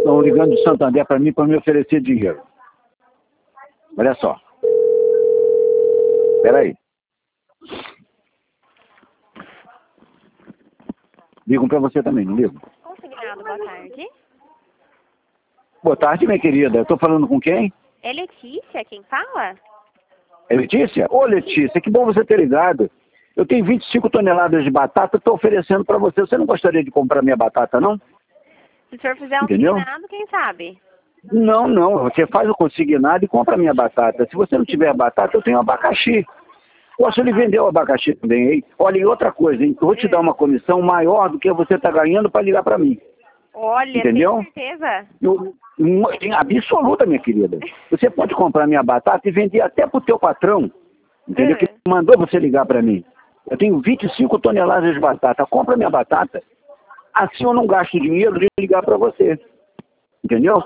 estão ligando de Santander para mim para me oferecer dinheiro. Olha só. Espera aí. Ligam para você também, não ligam? Consignado, boa tarde. Boa tarde, minha querida. Eu estou falando com quem? É Letícia quem fala? É Letícia? Ô, Letícia, que bom você ter ligado. Eu tenho 25 toneladas de batata, estou oferecendo para você. Você não gostaria de comprar minha batata, não? Se o senhor fizer um Entendeu? consignado, quem sabe? Não, não. Você faz o consignado e compra a minha batata. Se você não tiver batata, eu tenho abacaxi. Posso lhe vender o abacaxi também, hein? Olha, e outra coisa, hein? Vou te dar uma comissão maior do que você está ganhando para ligar para mim. Olha, Entendeu? tem certeza? Absoluta, minha querida. Você pode comprar minha batata e vender até para o teu patrão, entendeu? Que mandou você ligar para mim. Eu tenho 25 toneladas de batata. Compra minha batata. Assim eu não gasto dinheiro de ligar para você. Entendeu?